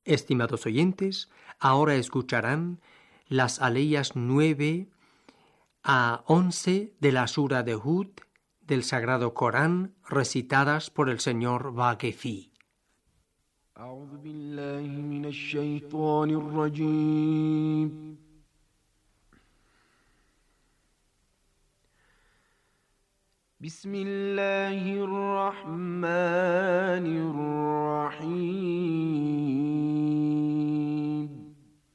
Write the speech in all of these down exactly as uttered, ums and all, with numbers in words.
Estimados oyentes, ahora escucharán las aleyas nueve a once de la Sura de Hud del Sagrado Corán, recitadas por el señor Vaquefi. أعوذ بالله من الشيطان الرجيم. بسم الله الرحمن الرحيم.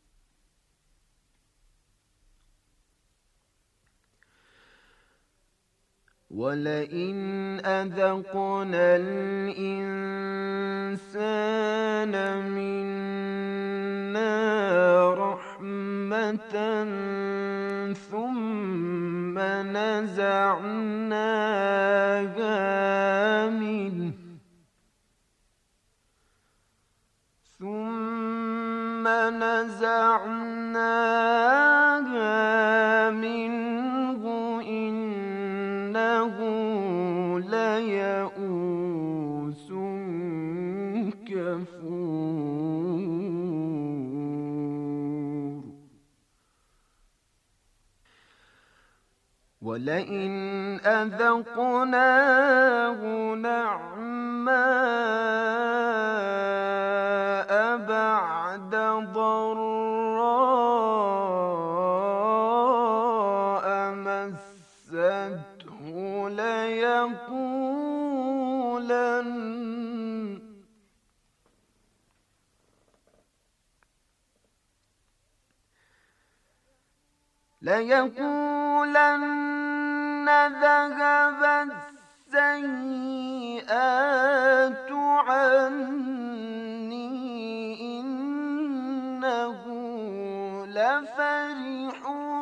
ولئن أذقنا الإنسان منا رحمة ثم نزعناها منه ثم نزعناها منه إنه ليئوس كفور. ولئن أذقناه نعماء بعد ضراء مسته ليقولن ليقولن ذهب السيئات عني إنه لفرح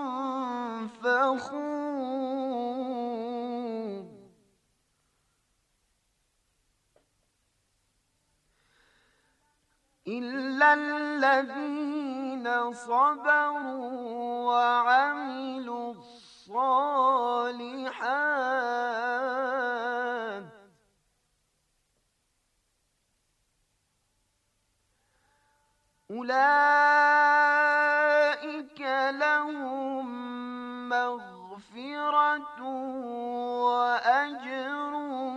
فخور. إلا الذين صبروا وعملوا الصالحات أولئك لهم مغفرة وأجر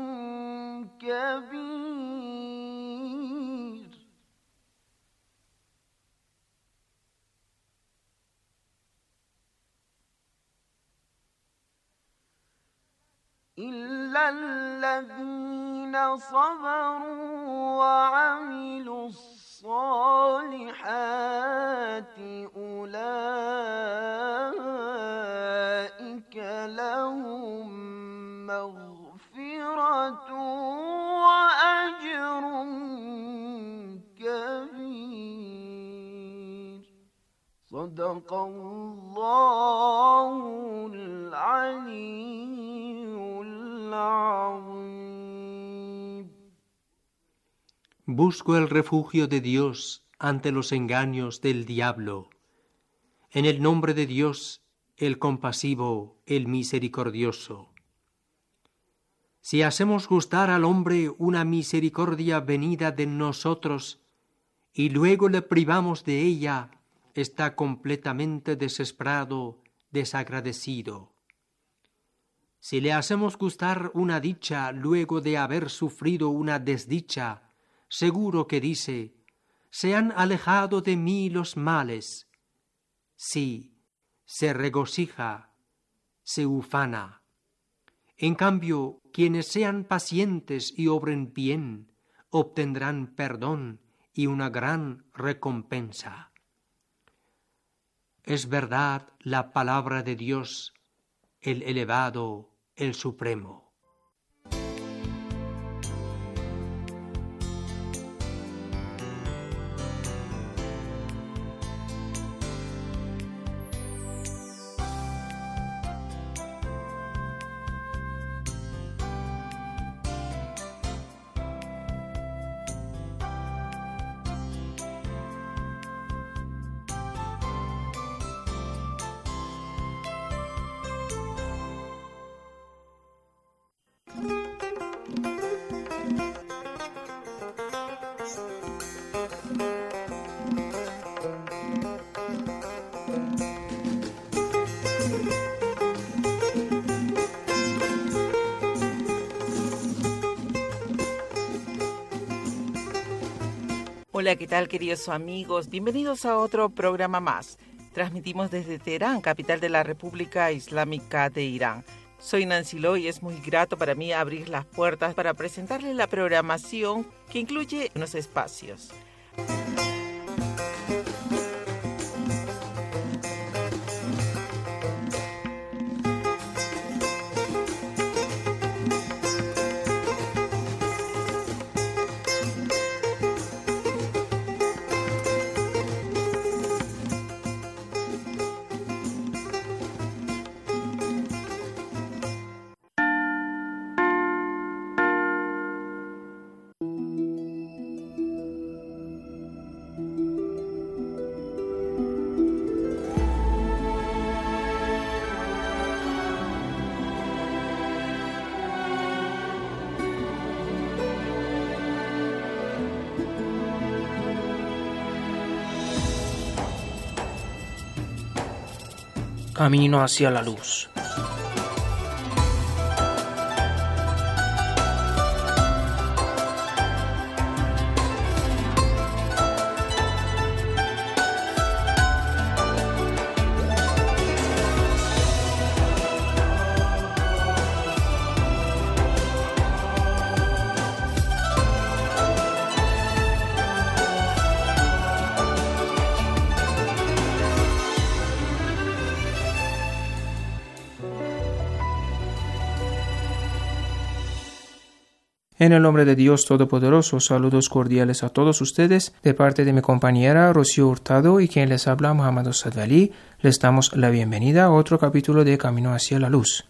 كبير. إلا الذين صبروا وعملوا الصالحات أولئك لهم مغفرة وأجر كبير. صدق الله العلي العظيم. Busco el refugio de Dios ante los engaños del diablo. En el nombre de Dios, el compasivo, el misericordioso. Si hacemos gustar al hombre una misericordia venida de nosotros y luego le privamos de ella, está completamente desesperado, desagradecido. Si le hacemos gustar una dicha luego de haber sufrido una desdicha, seguro que dice: se han alejado de mí los males. Sí, se regocija, se ufana. En cambio, quienes sean pacientes y obren bien, obtendrán perdón y una gran recompensa. Es verdad la palabra de Dios, el elevado, el supremo. Hola, ¿qué tal, queridos amigos? Bienvenidos a otro programa más. Transmitimos desde Teherán, capital de la República Islámica de Irán. Soy Nancy Lo y es muy grato para mí abrir las puertas para presentarles la programación que incluye unos espacios. Camino hacia la luz. En el nombre de Dios Todopoderoso, saludos cordiales a todos ustedes, de parte de mi compañera Rocío Hurtado y quien les habla Muhammad Sadali, les damos la bienvenida a otro capítulo de Camino hacia la Luz.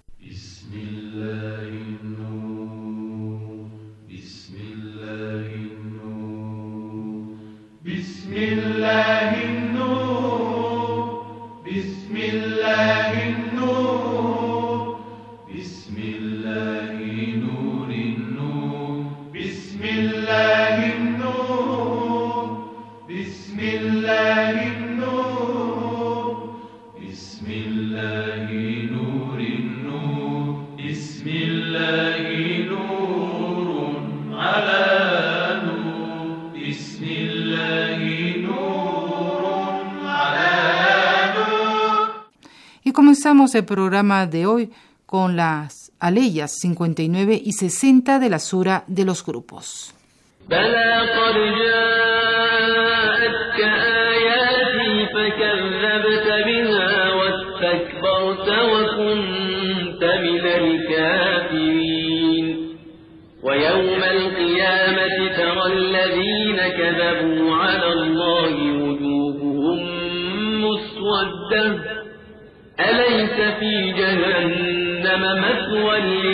Y comenzamos el programa de hoy con las aleyas cincuenta y nueve y sesenta de la Sura de los Grupos. ويوم القيامة ترى الذين كذبوا على الله وجوههم مسودة أليس في جهنم مثوى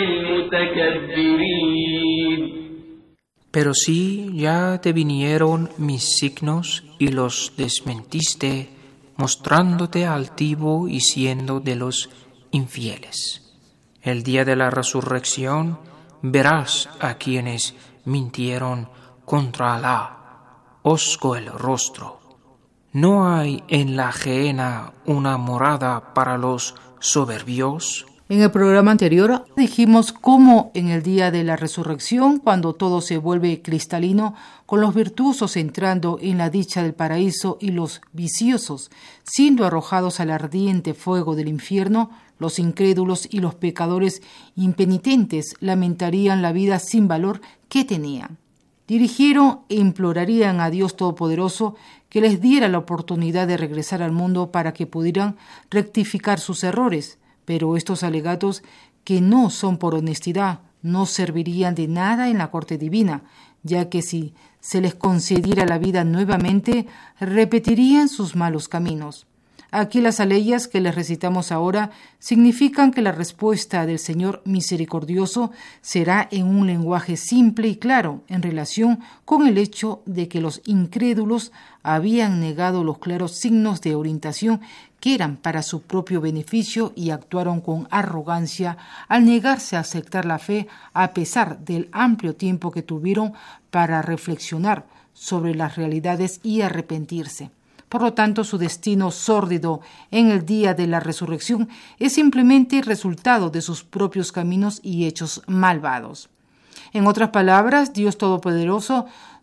للمتكبرين. Pero si ya te vinieron mis signos y los desmentiste, mostrándote altivo y siendo de los infieles. El día de la resurrección verás a quienes mintieron contra Alá, hosco el rostro. ¿No hay en la gehenna una morada para los soberbios? En el programa anterior dijimos cómo en el día de la resurrección, cuando todo se vuelve cristalino, con los virtuosos entrando en la dicha del paraíso y los viciosos siendo arrojados al ardiente fuego del infierno, los incrédulos y los pecadores impenitentes lamentarían la vida sin valor que tenían. Dirigieron e implorarían a Dios Todopoderoso que les diera la oportunidad de regresar al mundo para que pudieran rectificar sus errores, pero estos alegatos, que no son por honestidad, no servirían de nada en la corte divina, ya que si se les concediera la vida nuevamente, repetirían sus malos caminos. Aquí las aleyas que les recitamos ahora significan que la respuesta del Señor misericordioso será en un lenguaje simple y claro en relación con el hecho de que los incrédulos habían negado los claros signos de orientación que eran para su propio beneficio y actuaron con arrogancia al negarse a aceptar la fe a pesar del amplio tiempo que tuvieron para reflexionar sobre las realidades y arrepentirse. Por lo tanto, su destino sórdido en el día de la resurrección es simplemente resultado de sus propios caminos y hechos malvados. En otras palabras, Dios Todopoderoso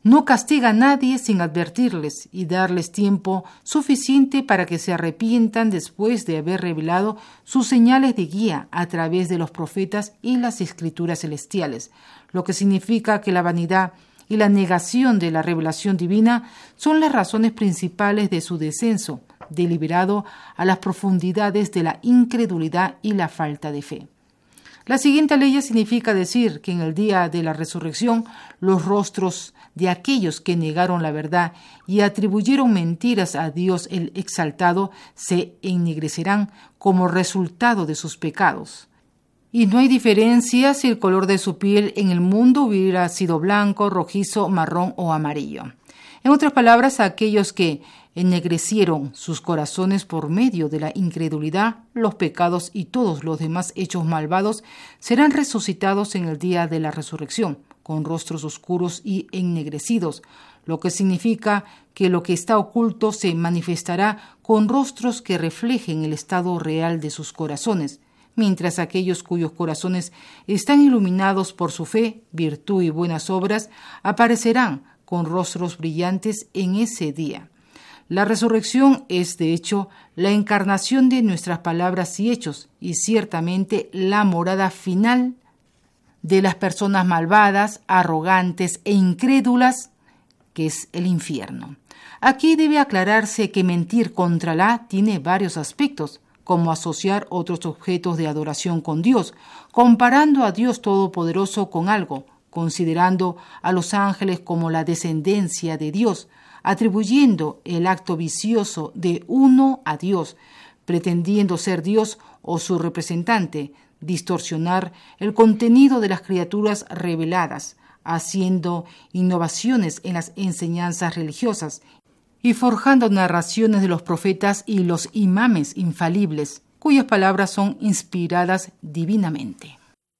No castiga a nadie sin advertirles y darles tiempo suficiente para que se arrepientan después de haber revelado sus señales de guía a través de los profetas y las escrituras celestiales, lo que significa que la vanidad y la negación de la revelación divina son las razones principales de su descenso, deliberado a las profundidades de la incredulidad y la falta de fe. La siguiente ley significa decir que en el día de la resurrección los rostros de aquellos que negaron la verdad y atribuyeron mentiras a Dios el exaltado se ennegrecerán como resultado de sus pecados. Y no hay diferencia si el color de su piel en el mundo hubiera sido blanco, rojizo, marrón o amarillo. En otras palabras, aquellos que ennegrecieron sus corazones por medio de la incredulidad, los pecados y todos los demás hechos malvados serán resucitados en el día de la resurrección, con rostros oscuros y ennegrecidos, lo que significa que lo que está oculto se manifestará con rostros que reflejen el estado real de sus corazones, mientras aquellos cuyos corazones están iluminados por su fe, virtud y buenas obras aparecerán con rostros brillantes en ese día. La resurrección es, de hecho, la encarnación de nuestras palabras y hechos, y ciertamente la morada final de las personas malvadas, arrogantes e incrédulas, que es el infierno. Aquí debe aclararse que mentir contra Alá tiene varios aspectos, como asociar otros objetos de adoración con Dios, comparando a Dios Todopoderoso con algo, considerando a los ángeles como la descendencia de Dios, atribuyendo el acto vicioso de uno a Dios, pretendiendo ser Dios o su representante, distorsionar el contenido de las criaturas reveladas, haciendo innovaciones en las enseñanzas religiosas y forjando narraciones de los profetas y los imames infalibles, cuyas palabras son inspiradas divinamente.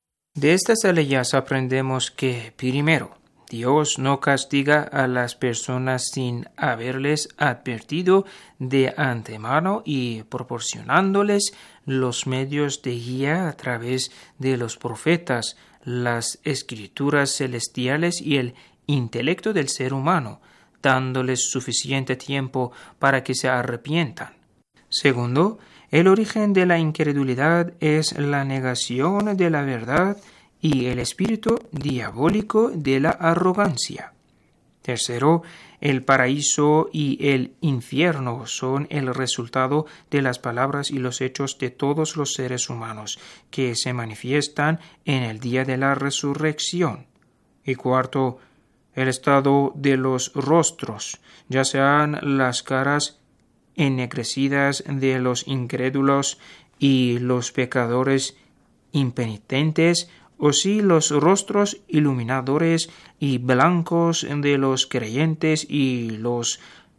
De estas aleyas aprendemos que, primero, Dios no castiga a las personas sin haberles advertido de antemano y proporcionándoles los medios de guía a través de los profetas, las escrituras celestiales y el intelecto del ser humano, dándoles suficiente tiempo para que se arrepientan. Segundo, el origen de la incredulidad es la negación de la verdad y el espíritu diabólico de la arrogancia. Tercero, el paraíso y el infierno son el resultado de las palabras y los hechos de todos los seres humanos que se manifiestan en el día de la resurrección. Y cuarto, el estado de los rostros, ya sean las caras ennegrecidas de los incrédulos y los pecadores impenitentes, o si los rostros iluminadores y blancos de los creyentes y los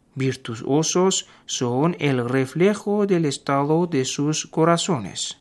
virtuosos son el reflejo del estado de sus corazones.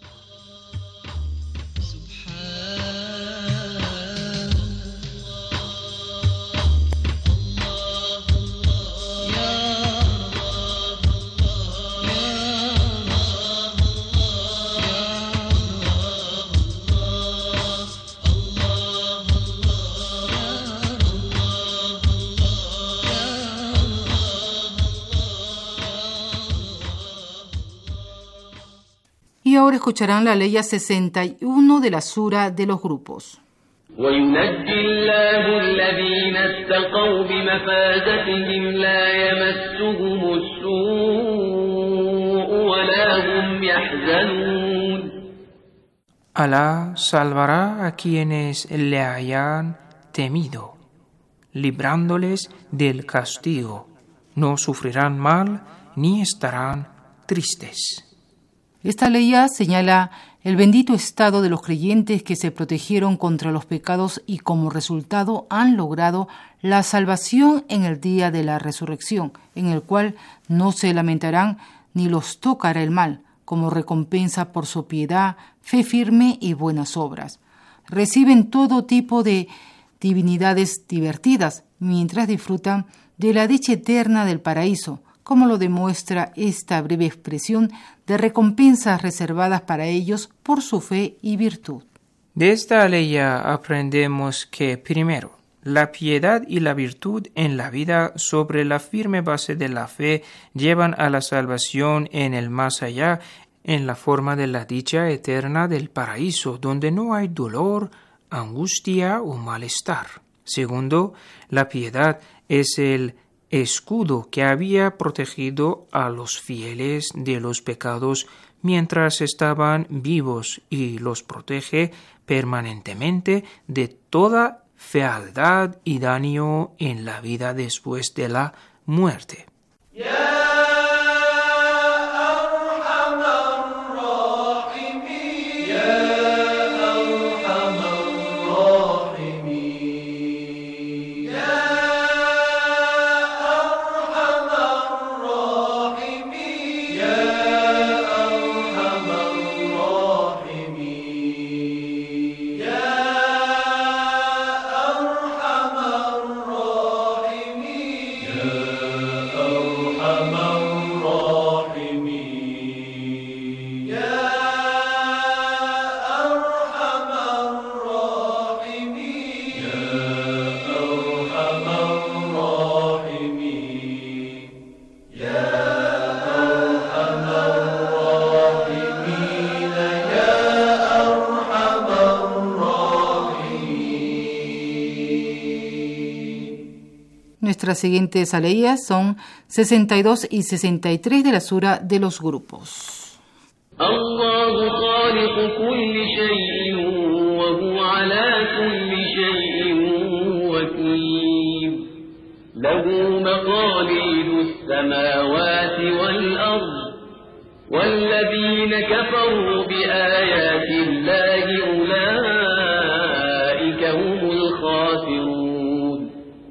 Y ahora escucharán la ley sesenta y uno de la Sura de los grupos. وَيُنَجِّي اللَّهُ الَّذِينَ اتَّقَوْا بِمَفَازَتِهِمْ لَا يَمَسُّهُمُ السُّوءُ وَلَا هُمْ يَحْزَنُونَ. Alá salvará a quienes le hayan temido, librándoles del castigo. No sufrirán mal ni estarán tristes. Esta ley señala el bendito estado de los creyentes que se protegieron contra los pecados y como resultado han logrado la salvación en el día de la resurrección, en el cual no se lamentarán ni los tocará el mal, como recompensa por su piedad, fe firme y buenas obras. Reciben todo tipo de divinidades divertidas mientras disfrutan de la dicha eterna del paraíso, como lo demuestra esta breve expresión de recompensas reservadas para ellos por su fe y virtud. De esta ley aprendemos que, primero, La piedad y la virtud en la vida sobre la firme base de la fe llevan a la salvación en el más allá, en la forma de la dicha eterna del paraíso, donde no hay dolor, angustia o malestar. Segundo, la piedad es el escudo que había protegido a los fieles de los pecados mientras estaban vivos y los protege permanentemente de toda fealdad y daño en la vida después de la muerte. Yeah. Nuestras siguientes aleyas son sesenta y dos y sesenta y tres de la sura de los grupos. Allahu khaliqu kulli shay'in wa huwa ala kulli shay'in wakil. Lahu maqalidu as-samawati wal-ard. والذين كفروا بآيات الله أولئك هم الخاسرون.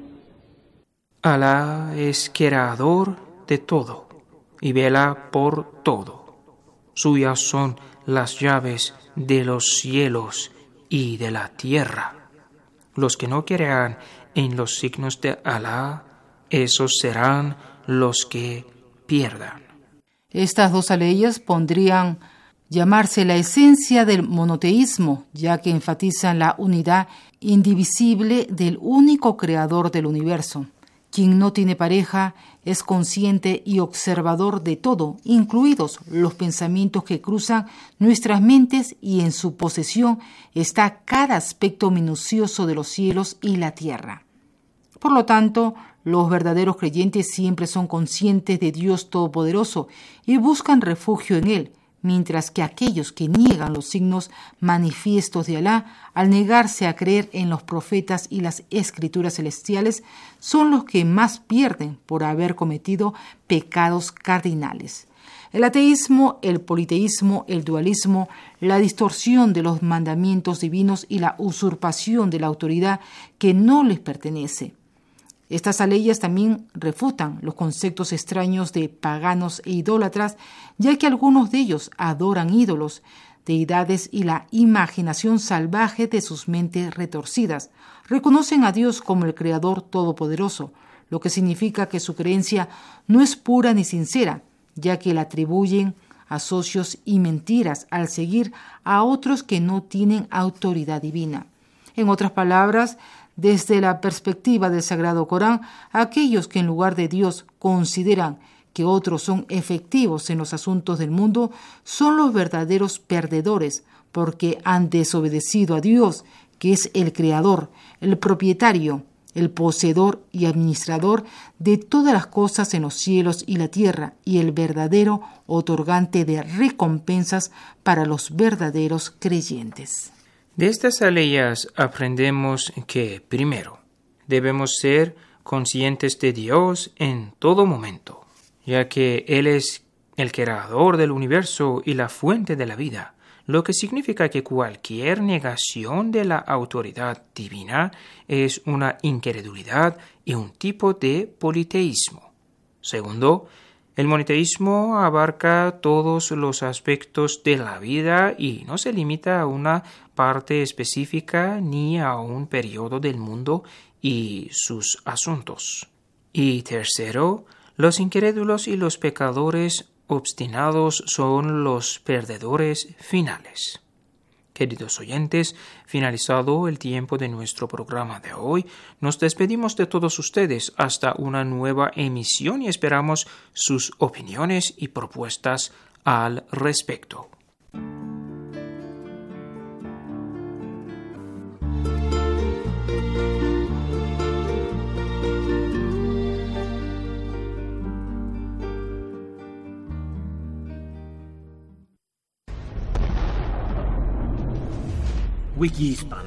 Alá es creador de todo y vela por todo. Suyas son las llaves de los cielos y de la tierra. Los que no crean en los signos de Alá, esos serán los que pierdan. Estas dos aleyas pondrían llamarse la esencia del monoteísmo, ya que enfatizan la unidad indivisible del único creador del universo. Quien no tiene pareja es consciente y observador de todo, incluidos los pensamientos que cruzan nuestras mentes, y en su posesión está cada aspecto minucioso de los cielos y la tierra. Por lo tanto, los verdaderos creyentes siempre son conscientes de Dios Todopoderoso y buscan refugio en Él, mientras que aquellos que niegan los signos manifiestos de Alá, al negarse a creer en los profetas y las escrituras celestiales, son los que más pierden por haber cometido pecados cardinales. El ateísmo, el politeísmo, el dualismo, la distorsión de los mandamientos divinos y la usurpación de la autoridad que no les pertenece. Estas aleyas también refutan los conceptos extraños de paganos e idólatras, ya que algunos de ellos adoran ídolos, deidades y la imaginación salvaje de sus mentes retorcidas. Reconocen a Dios como el Creador Todopoderoso, lo que significa que su creencia no es pura ni sincera, ya que le atribuyen asocios y mentiras al seguir a otros que no tienen autoridad divina. En otras palabras, desde la perspectiva del Sagrado Corán, aquellos que en lugar de Dios consideran que otros son efectivos en los asuntos del mundo son los verdaderos perdedores, porque han desobedecido a Dios, que es el creador, el propietario, el poseedor y administrador de todas las cosas en los cielos y la tierra, y el verdadero otorgante de recompensas para los verdaderos creyentes. De estas aleyas aprendemos que, primero, debemos ser conscientes de Dios en todo momento, ya que Él es el creador del universo y la fuente de la vida, lo que significa que cualquier negación de la autoridad divina es una incredulidad y un tipo de politeísmo. Segundo, el monoteísmo abarca todos los aspectos de la vida y no se limita a una parte específica ni a un periodo del mundo y sus asuntos. Y tercero, los incrédulos y los pecadores obstinados son los perdedores finales. Queridos oyentes, finalizado el tiempo de nuestro programa de hoy, nos despedimos de todos ustedes hasta una nueva emisión y esperamos sus opiniones y propuestas al respecto. Wikispan.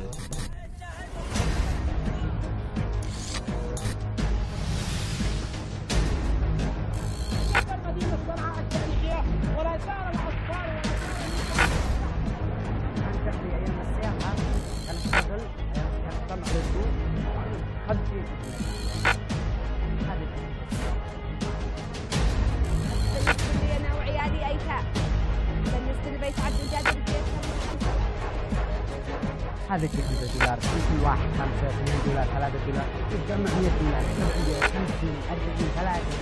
هذا كيف دولار كل واحد خمسة اثنين دولار ثلاثة دولار يتجمع مية دولار سبعين خمسين أربعين ثلاثة.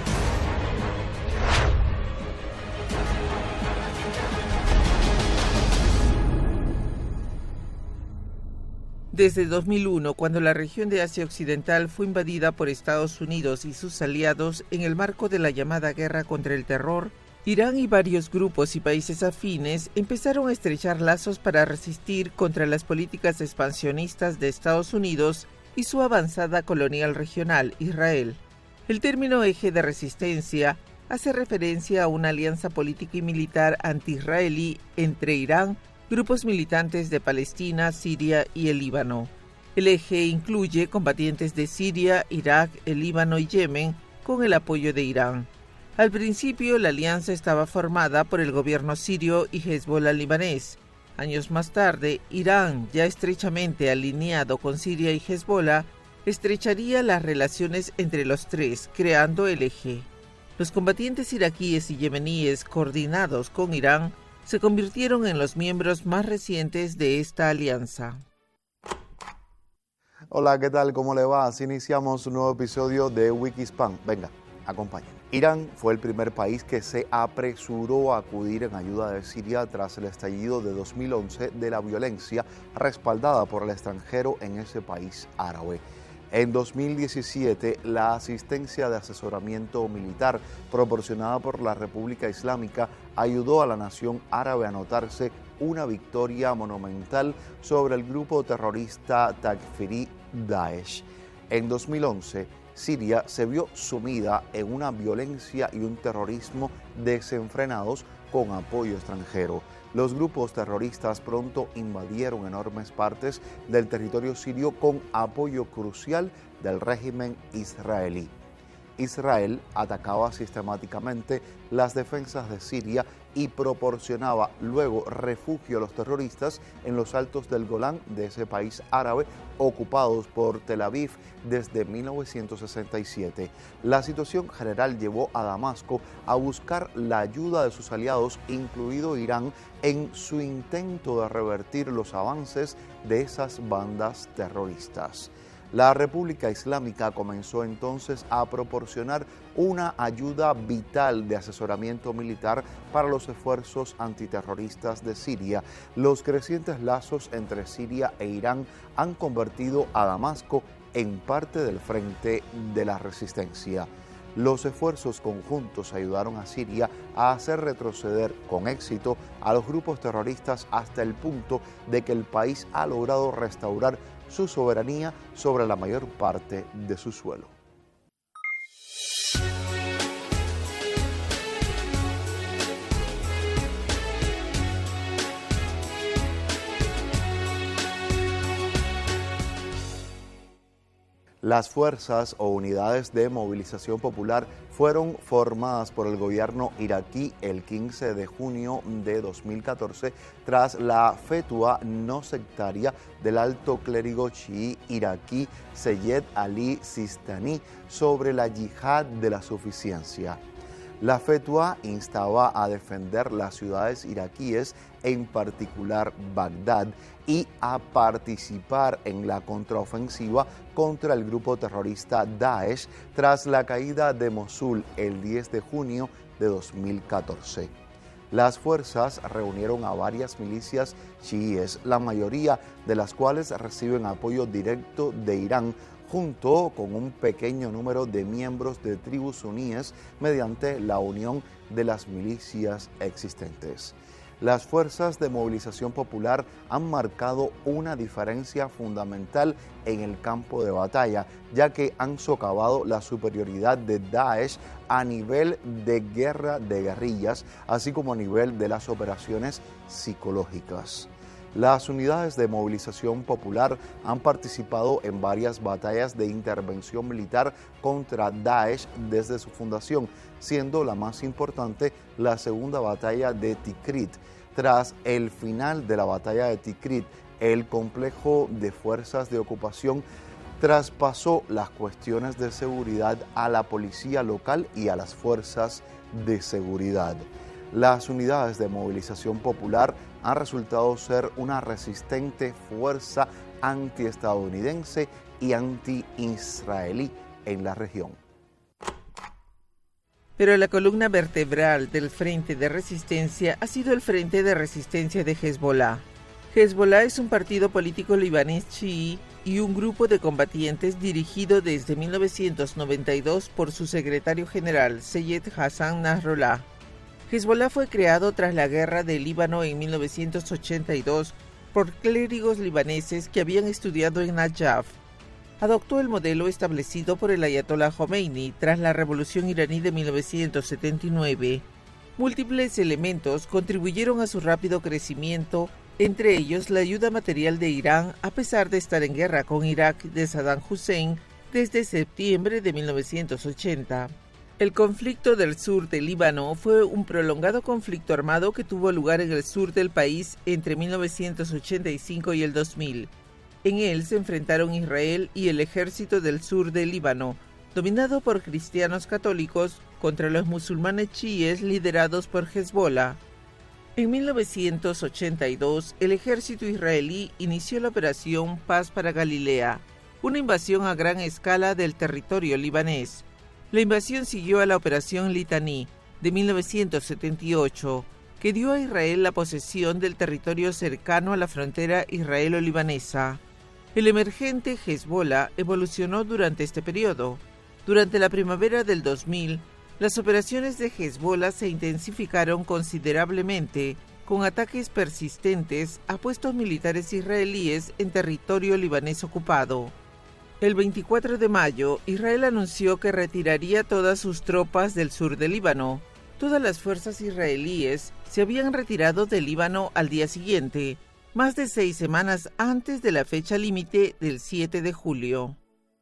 Desde dos mil uno, cuando la región de Asia Occidental fue invadida por Estados Unidos y sus aliados en el marco de la llamada guerra contra el terror, Irán y varios grupos y países afines empezaron a estrechar lazos para resistir contra las políticas expansionistas de Estados Unidos y su avanzada colonial regional, Israel. El término eje de resistencia hace referencia a una alianza política y militar anti-israelí entre Irán, grupos militantes de Palestina, Siria y el Líbano. El eje incluye combatientes de Siria, Irak, el Líbano y Yemen con el apoyo de Irán. Al principio, la alianza estaba formada por el gobierno sirio y Hezbollah libanés. Años más tarde, Irán, ya estrechamente alineado con Siria y Hezbollah, estrecharía las relaciones entre los tres, creando el eje. Los combatientes iraquíes y yemeníes coordinados con Irán se convirtieron en los miembros más recientes de esta alianza. Hola, ¿qué tal? ¿Cómo le va? Así iniciamos un nuevo episodio de Wikispan. Venga, acompáñenme. Irán fue el primer país que se apresuró a acudir en ayuda de Siria tras el estallido de dos mil once de la violencia respaldada por el extranjero en ese país árabe. En dos mil diecisiete, la asistencia de asesoramiento militar proporcionada por la República Islámica ayudó a la nación árabe a anotarse una victoria monumental sobre el grupo terrorista Takfiri Daesh. En dos mil once, Siria se vio sumida en una violencia y un terrorismo desenfrenados con apoyo extranjero. Los grupos terroristas pronto invadieron enormes partes del territorio sirio con apoyo crucial del régimen israelí. Israel atacaba sistemáticamente las defensas de Siria y proporcionaba luego refugio a los terroristas en los altos del Golán de ese país árabe ocupados por Tel Aviv desde mil novecientos sesenta y siete. La situación general llevó a Damasco a buscar la ayuda de sus aliados, incluido Irán, en su intento de revertir los avances de esas bandas terroristas. La República Islámica comenzó entonces a proporcionar una ayuda vital de asesoramiento militar para los esfuerzos antiterroristas de Siria. Los crecientes lazos entre Siria e Irán han convertido a Damasco en parte del frente de la resistencia. Los esfuerzos conjuntos ayudaron a Siria a hacer retroceder con éxito a los grupos terroristas hasta el punto de que el país ha logrado restaurar su soberanía sobre la mayor parte de su suelo. Las fuerzas o unidades de movilización popular fueron formadas por el gobierno iraquí el quince de junio de dos mil catorce tras la fetua no sectaria del alto clérigo chií iraquí Seyed Ali Sistani sobre la yihad de la suficiencia. La fetua instaba a defender las ciudades iraquíes, en particular Bagdad, y a participar en la contraofensiva contra el grupo terrorista Daesh tras la caída de Mosul el diez de junio de dos mil catorce. Las fuerzas reunieron a varias milicias chiíes, la mayoría de las cuales reciben apoyo directo de Irán, junto con un pequeño número de miembros de tribus suníes mediante la unión de las milicias existentes. Las fuerzas de movilización popular han marcado una diferencia fundamental en el campo de batalla, ya que han socavado la superioridad de Daesh a nivel de guerra de guerrillas, así como a nivel de las operaciones psicológicas. Las unidades de movilización popular han participado en varias batallas de intervención militar contra Daesh desde su fundación, siendo la más importante la segunda batalla de Tikrit. Tras el final de la batalla de Tikrit, el complejo de fuerzas de ocupación traspasó las cuestiones de seguridad a la policía local y a las fuerzas de seguridad. Las unidades de movilización popular han resultado ser una resistente fuerza antiestadounidense y anti-israelí en la región. Pero la columna vertebral del Frente de Resistencia ha sido el Frente de Resistencia de Hezbollah. Hezbollah es un partido político libanés chií y un grupo de combatientes dirigido desde mil novecientos noventa y dos por su secretario general, Seyed Hassan Nasrallah. Hezbollah fue creado tras la guerra del Líbano en mil novecientos ochenta y dos por clérigos libaneses que habían estudiado en Najaf. Adoptó el modelo establecido por el Ayatollah Khomeini tras la revolución iraní de mil novecientos setenta y nueve. Múltiples elementos contribuyeron a su rápido crecimiento, entre ellos la ayuda material de Irán a pesar de estar en guerra con Irak de Saddam Hussein desde septiembre de mil novecientos ochenta. El conflicto del sur del Líbano fue un prolongado conflicto armado que tuvo lugar en el sur del país entre mil novecientos ochenta y cinco y el dos mil. En él se enfrentaron Israel y el ejército del sur del Líbano, dominado por cristianos católicos, contra los musulmanes chiíes liderados por Hezbollah. En mil novecientos ochenta y dos, el ejército israelí inició la operación Paz para Galilea, una invasión a gran escala del territorio libanés. La invasión siguió a la operación Litaní de mil novecientos setenta y ocho, que dio a Israel la posesión del territorio cercano a la frontera israelo-libanesa. El emergente Hezbollah evolucionó durante este periodo. Durante la primavera del dos mil, las operaciones de Hezbollah se intensificaron considerablemente, con ataques persistentes a puestos militares israelíes en territorio libanés ocupado. El veinticuatro de mayo, Israel anunció que retiraría todas sus tropas del sur del Líbano. Todas las fuerzas israelíes se habían retirado del Líbano al día siguiente, más de seis semanas antes de la fecha límite del siete de julio.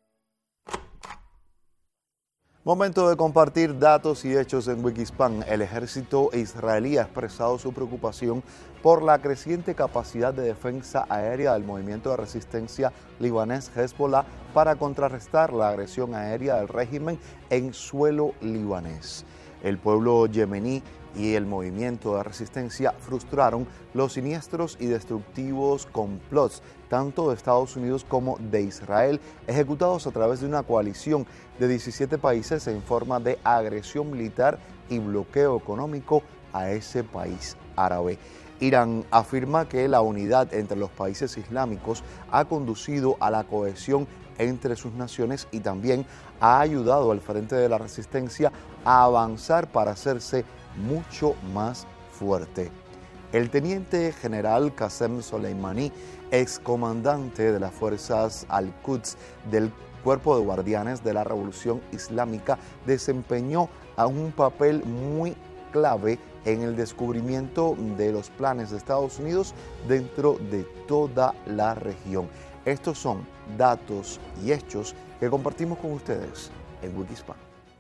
Momento de compartir datos y hechos en Wikispan. El ejército israelí ha expresado su preocupación por la creciente capacidad de defensa aérea del movimiento de resistencia libanés Hezbollah para contrarrestar la agresión aérea del régimen en suelo libanés. El pueblo yemení y el movimiento de resistencia frustraron los siniestros y destructivos complots, tanto de Estados Unidos como de Israel, ejecutados a través de una coalición de diecisiete países en forma de agresión militar y bloqueo económico a ese país árabe. Irán afirma que la unidad entre los países islámicos ha conducido a la cohesión entre sus naciones y también ha ayudado al Frente de la Resistencia a avanzar para hacerse mucho más fuerte. El teniente general Qasem Soleimani, excomandante de las fuerzas Al-Quds del Cuerpo de Guardianes de la Revolución Islámica, desempeñó un papel muy clave en el descubrimiento de los planes de Estados Unidos dentro de toda la región. Estos son datos y hechos que compartimos con ustedes en Wikispan.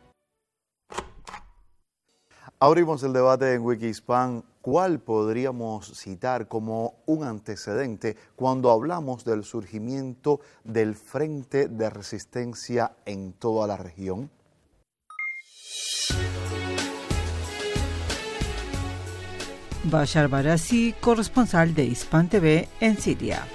Abrimos el debate en Wikispan. ¿Cuál podríamos citar como un antecedente cuando hablamos del surgimiento del Frente de Resistencia en toda la región? Bashar Barasi, corresponsal de Hispan T V en Siria.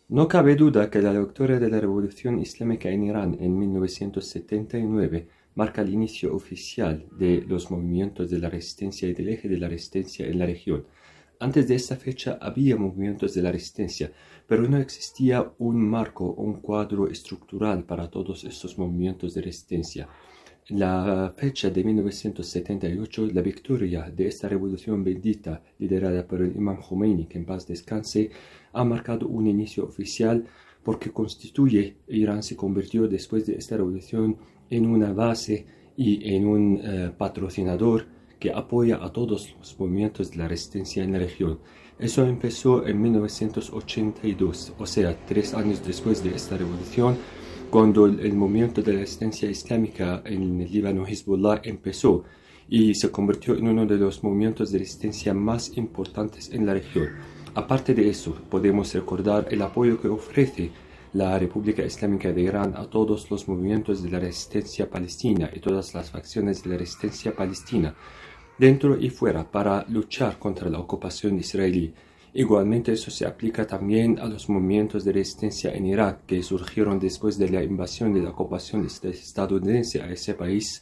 No cabe duda que la victoria de la Revolución Islámica en Irán en mil novecientos setenta y nueve marca el inicio oficial de los movimientos de la resistencia y del eje de la resistencia en la región. Antes de esta fecha había movimientos de la resistencia, pero no existía un marco o un cuadro estructural para todos estos movimientos de resistencia. En la fecha de mil novecientos setenta y ocho, la victoria de esta revolución bendita, liderada por el Imam Khomeini, que en paz descanse, ha marcado un inicio oficial porque constituye, Irán se convirtió después de esta revolución en una base y en un eh, patrocinador que apoya a todos los movimientos de la resistencia en la región. Eso empezó en mil novecientos ochenta y dos, o sea, tres años después de esta revolución, cuando el, el movimiento de la resistencia islámica en el Líbano, Hezbollah, empezó y se convirtió en uno de los movimientos de resistencia más importantes en la región. Aparte de eso, podemos recordar el apoyo que ofrece la República Islámica de Irán a todos los movimientos de la resistencia palestina y todas las facciones de la resistencia palestina, dentro y fuera, para luchar contra la ocupación israelí. Igualmente, eso se aplica también a los movimientos de resistencia en Irak que surgieron después de la invasión de la ocupación estadounidense a ese país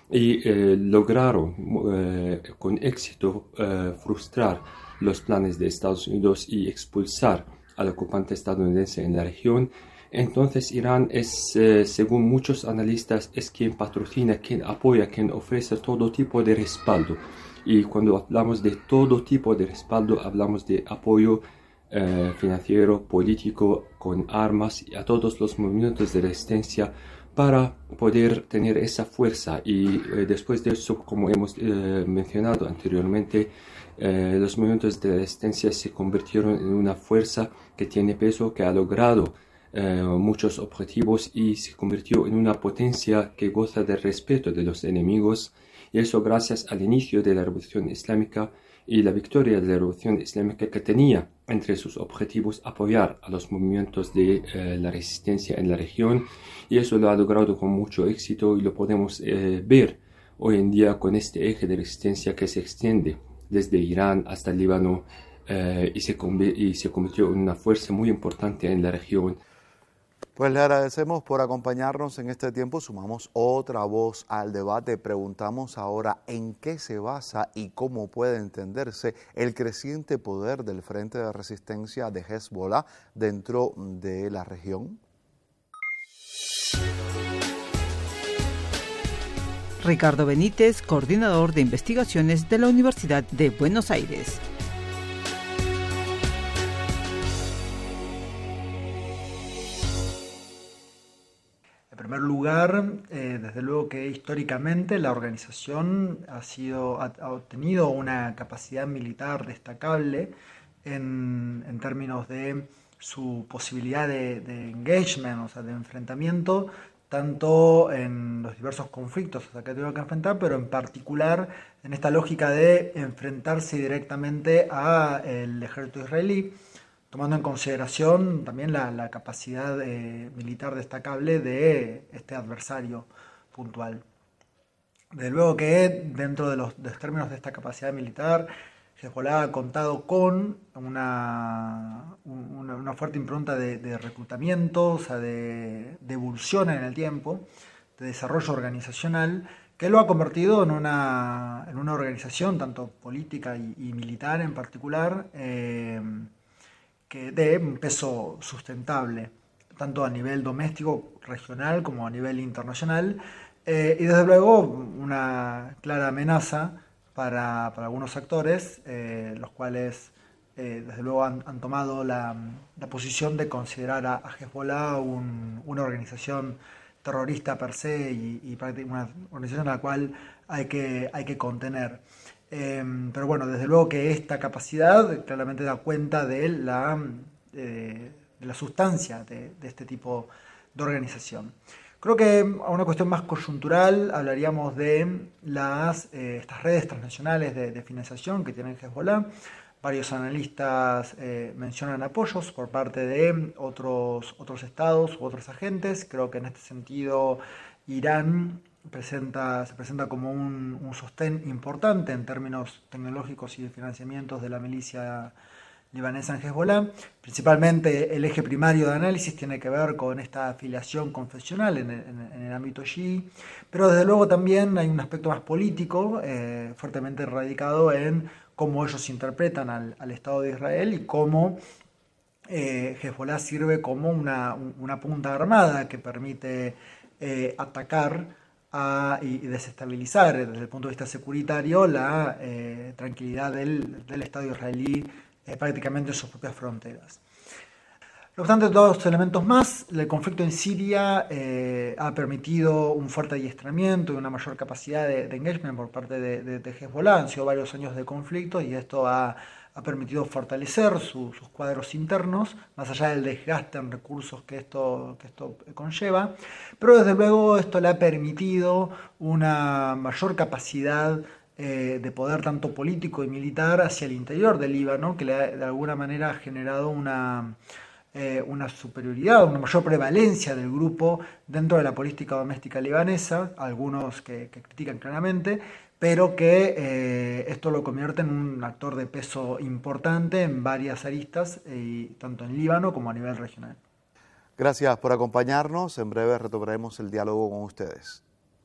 y eh, lograron eh, con éxito eh, frustrar los planes de Estados Unidos y expulsar al ocupante estadounidense en la región. Entonces Irán es, eh, según muchos analistas, es quien patrocina, quien apoya, quien ofrece todo tipo de respaldo. Y cuando hablamos de todo tipo de respaldo, hablamos de apoyo eh, financiero, político, con armas a todos los movimientos de resistencia para poder tener esa fuerza. Y eh, después de eso, como hemos eh, mencionado anteriormente, eh, los movimientos de resistencia se convirtieron en una fuerza que tiene peso, que ha logrado eh, muchos objetivos y se convirtió en una potencia que goza del respeto de los enemigos. Y eso gracias al inicio de la Revolución Islámica y la victoria de la Revolución Islámica, que tenía entre sus objetivos apoyar a los movimientos de eh, la resistencia en la región, y eso lo ha logrado con mucho éxito y lo podemos eh, ver hoy en día con este eje de resistencia que se extiende desde Irán hasta el Líbano eh, y, se y se convirtió en una fuerza muy importante en la región. Pues le agradecemos por acompañarnos en este tiempo. Sumamos otra voz al debate. Preguntamos ahora en qué se basa y cómo puede entenderse el creciente poder del Frente de Resistencia de Hezbollah dentro de la región. Ricardo Benítez, coordinador de investigaciones de la Universidad de Buenos Aires. En primer lugar, eh, desde luego que históricamente la organización ha, sido, ha, ha obtenido una capacidad militar destacable en, en términos de su posibilidad de, de engagement, o sea, de enfrentamiento, tanto en los diversos conflictos o sea, que tuvieron que enfrentar, pero en particular en esta lógica de enfrentarse directamente al ejército israelí, tomando en consideración también la, la capacidad eh, militar destacable de este adversario puntual. Desde luego que dentro de los, de los términos de esta capacidad militar, Hezbollah ha contado con una, una, una fuerte impronta de, de reclutamiento, o sea, de, de evolución en el tiempo, de desarrollo organizacional, que lo ha convertido en una, en una organización tanto política y, y militar en particular, eh, que de un peso sustentable, tanto a nivel doméstico, regional, como a nivel internacional, eh, y desde luego una clara amenaza para, para algunos actores, eh, los cuales eh, desde luego han, han tomado la, la posición de considerar a, a Hezbollah un, una organización terrorista per se y, y una organización a la cual hay que, hay que contener. Eh, pero bueno, desde luego que esta capacidad claramente da cuenta de la, eh, de la sustancia de, de este tipo de organización. Creo que a una cuestión más coyuntural hablaríamos de las, eh, estas redes transnacionales de, de financiación que tiene Hezbollah. Varios analistas eh, mencionan apoyos por parte de otros, otros estados u otros agentes. Creo que en este sentido Irán presenta, se presenta como un, un sostén importante en términos tecnológicos y de financiamientos de la milicia libanesa en Hezbollah. Principalmente el eje primario de análisis tiene que ver con esta afiliación confesional en el, en, en el ámbito chií, pero desde luego también hay un aspecto más político, eh, fuertemente radicado en cómo ellos interpretan al, al Estado de Israel y cómo eh, Hezbollah sirve como una, una punta armada que permite eh, atacar a, y desestabilizar desde el punto de vista securitario la eh, tranquilidad del, del Estado israelí eh, prácticamente en sus propias fronteras. No obstante, dos elementos más, el conflicto en Siria eh, ha permitido un fuerte adiestramiento y una mayor capacidad de, de engagement por parte de, de, de Hezbollah. Han sido varios años de conflicto y esto ha, ha permitido fortalecer su, sus cuadros internos, más allá del desgaste en recursos que esto, que esto conlleva. Pero desde luego esto le ha permitido una mayor capacidad eh, de poder tanto político y militar hacia el interior del Líbano, que le ha, de alguna manera ha generado una... Eh, una superioridad, una mayor prevalencia del grupo dentro de la política doméstica libanesa, algunos que, que critican claramente, pero que eh, esto lo convierte en un actor de peso importante en varias aristas, eh, tanto en Líbano como a nivel regional. Gracias por acompañarnos. En breve retomaremos el diálogo con ustedes.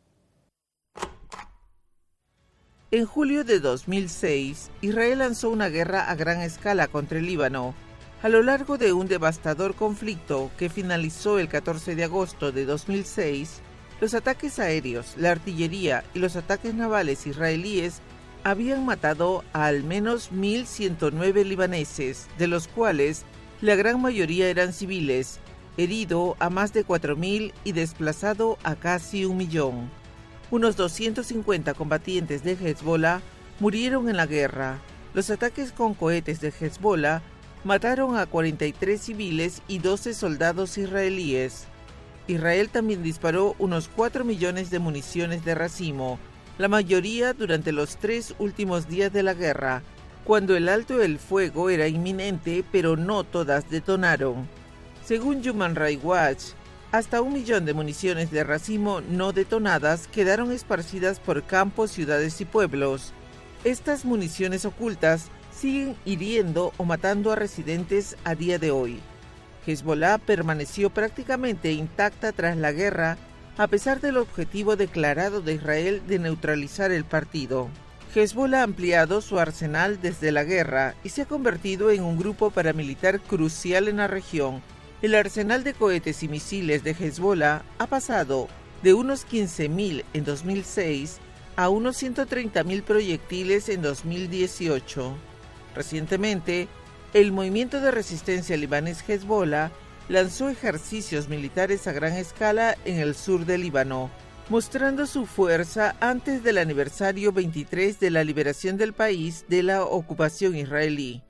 En julio de dos mil seis, Israel lanzó una guerra a gran escala contra el Líbano. A lo largo de un devastador conflicto que finalizó el catorce de agosto de dos mil seis, los ataques aéreos, la artillería y los ataques navales israelíes habían matado a al menos mil ciento nueve libaneses, de los cuales la gran mayoría eran civiles, herido a más de cuatro mil y desplazado a casi un millón. Unos doscientos cincuenta combatientes de Hezbollah murieron en la guerra. Los ataques con cohetes de Hezbollah mataron a cuarenta y tres civiles y doce soldados israelíes. Israel también disparó unos cuatro millones de municiones de racimo, la mayoría durante los tres últimos días de la guerra, cuando el alto del fuego era inminente, pero no todas detonaron. Según Human Rights Watch, hasta un millón de municiones de racimo no detonadas quedaron esparcidas por campos, ciudades y pueblos. Estas municiones ocultas siguen hiriendo o matando a residentes a día de hoy. Hezbollah permaneció prácticamente intacta tras la guerra, a pesar del objetivo declarado de Israel de neutralizar el partido. Hezbollah ha ampliado su arsenal desde la guerra y se ha convertido en un grupo paramilitar crucial en la región. El arsenal de cohetes y misiles de Hezbollah ha pasado de unos quince mil en dos mil seis a unos ciento treinta mil proyectiles en dos mil dieciocho. Recientemente, el movimiento de resistencia libanés Hezbollah lanzó ejercicios militares a gran escala en el sur del Líbano, mostrando su fuerza antes del aniversario veintitrés de la liberación del país de la ocupación israelí.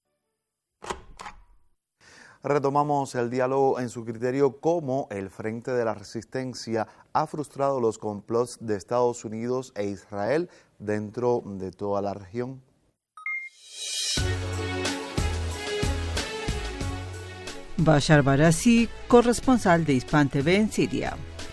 Retomamos el diálogo en su criterio cómo el Frente de la Resistencia ha frustrado los complots de Estados Unidos e Israel dentro de toda la región. Bashar Barassi, corresponsal de Hispan T V en Siria.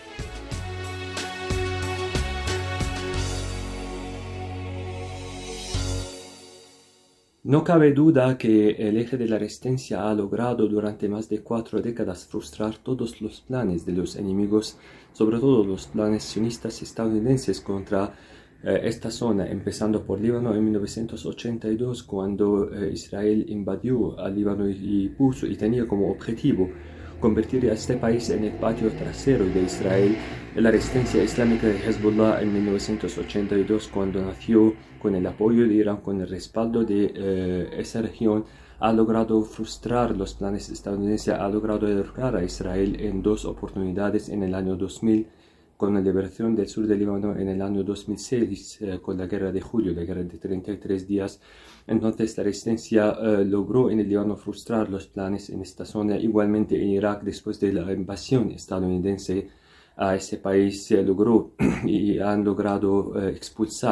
No cabe duda que el eje de la resistencia ha logrado durante más de cuatro décadas frustrar todos los planes de los enemigos, sobre todo los planes sionistas estadounidenses contra eh, esta zona, empezando por Líbano en mil novecientos ochenta y dos, cuando eh, Israel invadió al Líbano y, puso, y tenía como objetivo convertir a este país en el patio trasero de Israel. La resistencia islámica de Hezbollah en mil novecientos ochenta y dos, cuando nació con el apoyo de Irán, con el respaldo de eh, esa región, ha logrado frustrar los planes estadounidenses, ha logrado derrocar a Israel en dos oportunidades, en el año dos mil, con la liberación del sur del Líbano, en el año dos mil seis, eh, con la guerra de julio, la guerra de treinta y tres días. Entonces la resistencia eh, logró en el Líbano frustrar los planes en esta zona. Igualmente en Irak, después de la invasión estadounidense a ese país, se logró y han logrado eh, expulsar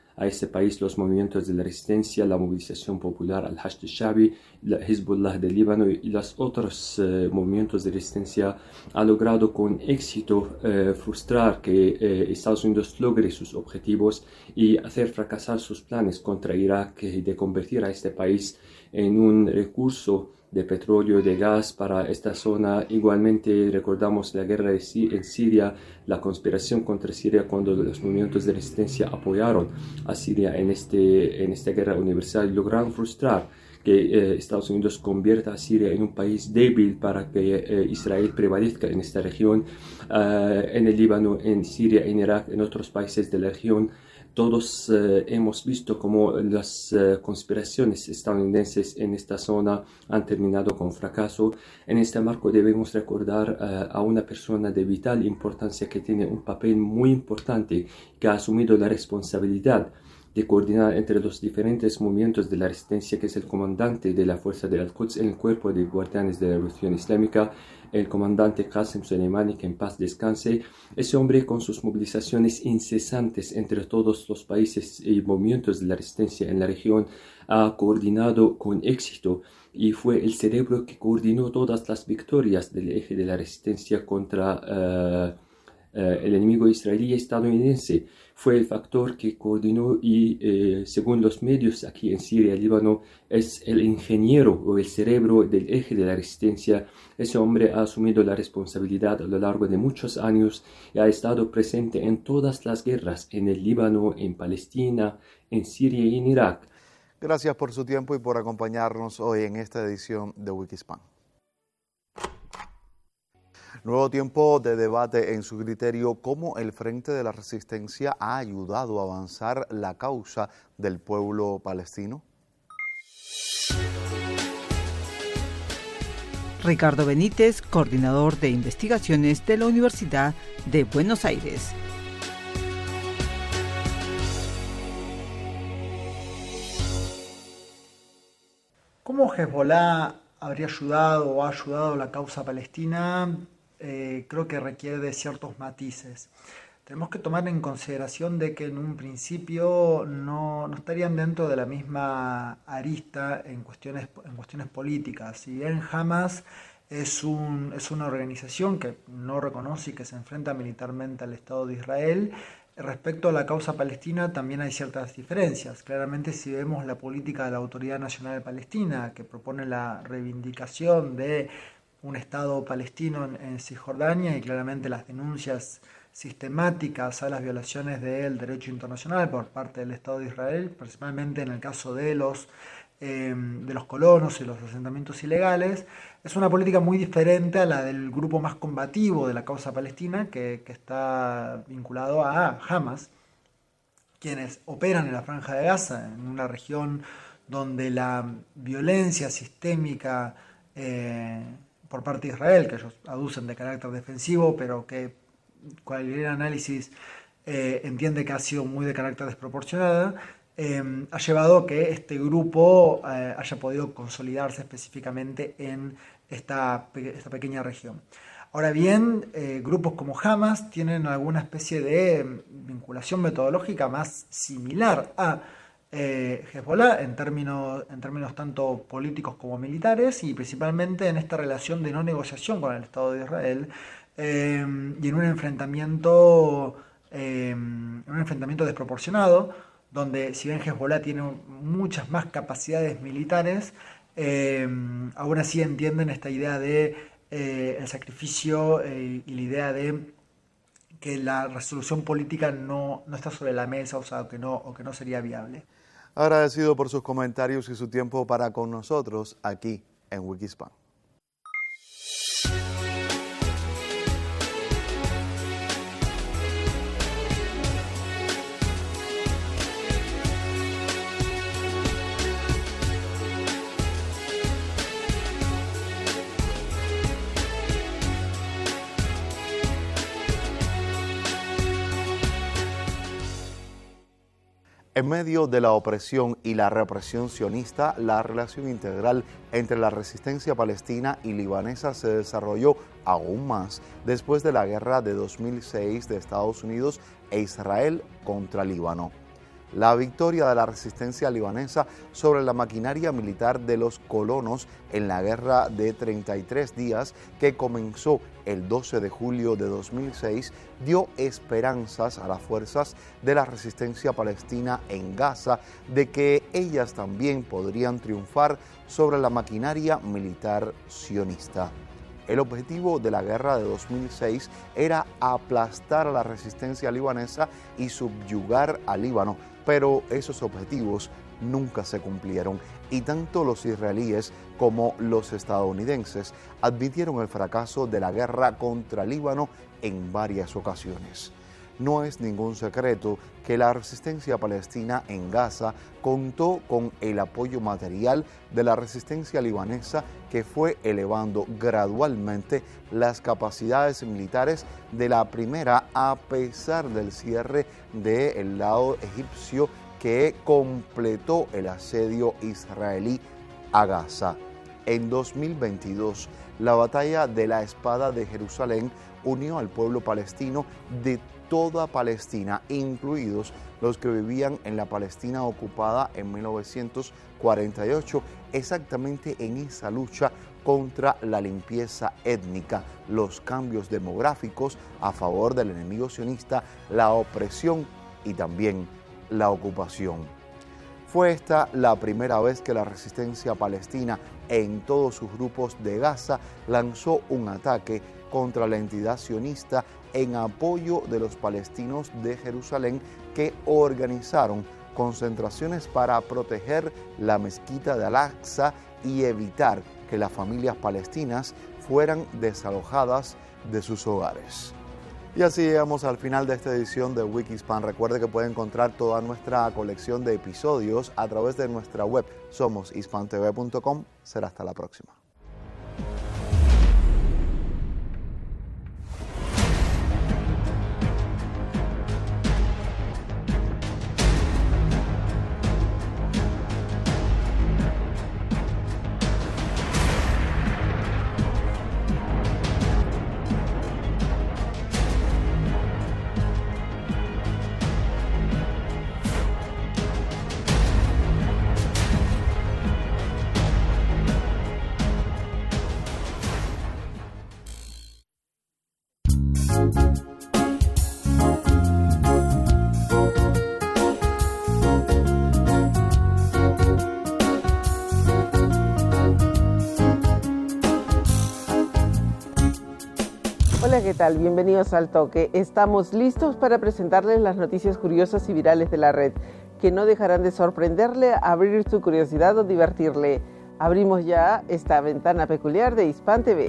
a este país los movimientos de la resistencia, la movilización popular al-Hashd al-Shabi, la Hezbollah del Líbano y los otros eh, movimientos de resistencia, ha logrado con éxito eh, frustrar que eh, Estados Unidos logre sus objetivos y hacer fracasar sus planes contra Irak y de convertir a este país en un recurso de petróleo, de gas para esta zona. Igualmente recordamos la guerra de si en Siria, la conspiración contra Siria cuando los movimientos de resistencia apoyaron a Siria en, este, en esta guerra universal y lograron frustrar que eh, Estados Unidos convierta a Siria en un país débil para que eh, Israel prevalezca en esta región, eh, en el Líbano, en Siria, en Irak, en otros países de la región. Todos eh, hemos visto cómo las eh, conspiraciones estadounidenses en esta zona han terminado con fracaso. En este marco debemos recordar eh, a una persona de vital importancia que tiene un papel muy importante, que ha asumido la responsabilidad de coordinar entre los diferentes movimientos de la resistencia, que es el comandante de la Fuerza de Al-Quds en el Cuerpo de Guardianes de la Revolución Islámica, el comandante Qasem Soleimani, que en paz descanse. Ese hombre, con sus movilizaciones incesantes entre todos los países y movimientos de la resistencia en la región, ha coordinado con éxito y fue el cerebro que coordinó todas las victorias del eje de la resistencia contra uh, uh, el enemigo israelí y estadounidense. Fue el factor que coordinó y, eh, según los medios aquí en Siria y Líbano, es el ingeniero o el cerebro del eje de la resistencia. Ese hombre ha asumido la responsabilidad a lo largo de muchos años y ha estado presente en todas las guerras, en el Líbano, en Palestina, en Siria y en Irak. Gracias por su tiempo y por acompañarnos hoy en esta edición de Wikispan. Nuevo tiempo de debate en su criterio, cómo el Frente de la Resistencia ha ayudado a avanzar la causa del pueblo palestino. Ricardo Benítez, coordinador de investigaciones de la Universidad de Buenos Aires. ¿Cómo Hezbollah habría ayudado o ha ayudado a la causa palestina? Eh, creo que requiere de ciertos matices. Tenemos que tomar en consideración de que en un principio no, no estarían dentro de la misma arista en cuestiones, en cuestiones políticas. Si bien Hamas es, un, es una organización que no reconoce y que se enfrenta militarmente al Estado de Israel, respecto a la causa palestina también hay ciertas diferencias. Claramente, si vemos la política de la Autoridad Nacional Palestina, que propone la reivindicación de un Estado palestino en, en Cisjordania, y claramente las denuncias sistemáticas a las violaciones del derecho internacional por parte del Estado de Israel, principalmente en el caso de los, eh, de los colonos y los asentamientos ilegales, es una política muy diferente a la del grupo más combativo de la causa palestina, que, que está vinculado a Hamas, quienes operan en la Franja de Gaza, en una región donde la violencia sistémica eh, por parte de Israel, que ellos aducen de carácter defensivo, pero que cualquier análisis eh, entiende que ha sido muy de carácter desproporcionada, eh, ha llevado a que este grupo eh, haya podido consolidarse específicamente en esta, esta pequeña región. Ahora bien, eh, grupos como Hamas tienen alguna especie de vinculación metodológica más similar a Eh, Hezbollah en términos, en términos tanto políticos como militares, y principalmente en esta relación de no negociación con el Estado de Israel, eh, y en un enfrentamiento eh, en un enfrentamiento desproporcionado, donde si bien Hezbollah tiene muchas más capacidades militares, eh, aún así entienden esta idea de eh, el sacrificio eh, y la idea de que la resolución política no, no está sobre la mesa, o sea, que no, o que no sería viable. Agradecido por sus comentarios y su tiempo para con nosotros aquí en Wikispan. En medio de la opresión y la represión sionista, la relación integral entre la resistencia palestina y libanesa se desarrolló aún más después de la guerra de dos mil seis de Estados Unidos e Israel contra Líbano. la victoria de la resistencia libanesa sobre la maquinaria militar de los colonos en la guerra de treinta y tres días que comenzó el doce de julio de dos mil seis dio esperanzas a las fuerzas de la resistencia palestina en Gaza de que ellas también podrían triunfar sobre la maquinaria militar sionista. El objetivo de la guerra de dos mil seis era aplastar a la resistencia libanesa y subyugar al Líbano, pero esos objetivos nunca se cumplieron y tanto los israelíes como los estadounidenses admitieron el fracaso de la guerra contra Líbano en varias ocasiones. No es ningún secreto que la resistencia palestina en Gaza contó con el apoyo material de la resistencia libanesa que fue elevando gradualmente las capacidades militares de la primera a pesar del cierre del lado egipcio que completó el asedio israelí a Gaza. En dos mil veintidós, la batalla de la Espada de Jerusalén unió al pueblo palestino de toda Palestina, incluidos los que vivían en la Palestina ocupada en mil novecientos cuarenta y ocho, exactamente en esa lucha contra la limpieza étnica, los cambios demográficos a favor del enemigo sionista, la opresión y también la ocupación. Fue esta la primera vez que la resistencia palestina en todos sus grupos de Gaza lanzó un ataque contra la entidad sionista en apoyo de los palestinos de Jerusalén que organizaron concentraciones para proteger la mezquita de Al-Aqsa y evitar que las familias palestinas fueran desalojadas de sus hogares. Y así llegamos al final de esta edición de Wikispan. Recuerde que puede encontrar toda nuestra colección de episodios a través de nuestra web somos hispan t v punto com. Será hasta la próxima. Hola, ¿qué tal? Bienvenidos al Toque. Estamos listos para presentarles las noticias curiosas y virales de la red, que no dejarán de sorprenderle, abrir su curiosidad o divertirle. Abrimos ya esta ventana peculiar de Hispan T V.